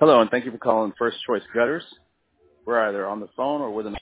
Hello, and thank you for calling First Choice Gutters. We're either on the phone or with an